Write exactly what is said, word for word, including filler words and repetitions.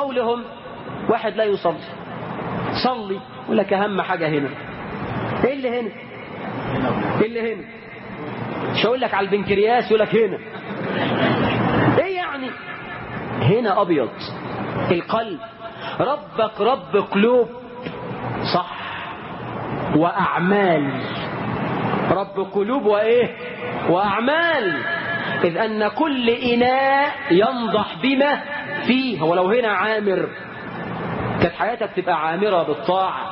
قولهم واحد لا يصلي صلي يقول لك أهم حاجة هنا. إيه اللي هنا؟ إيه اللي هنا؟ مش هقول لك على البنكرياس يقول لك هنا. إيه يعني؟ هنا أبيض القلب. ربك رب قلوب صح وأعمال. رب قلوب وإيه؟ وأعمال. إذ أن كل إناء ينضح بما فيه. ولو هنا عامر كانت حياتك تبقى عامرة بالطاعة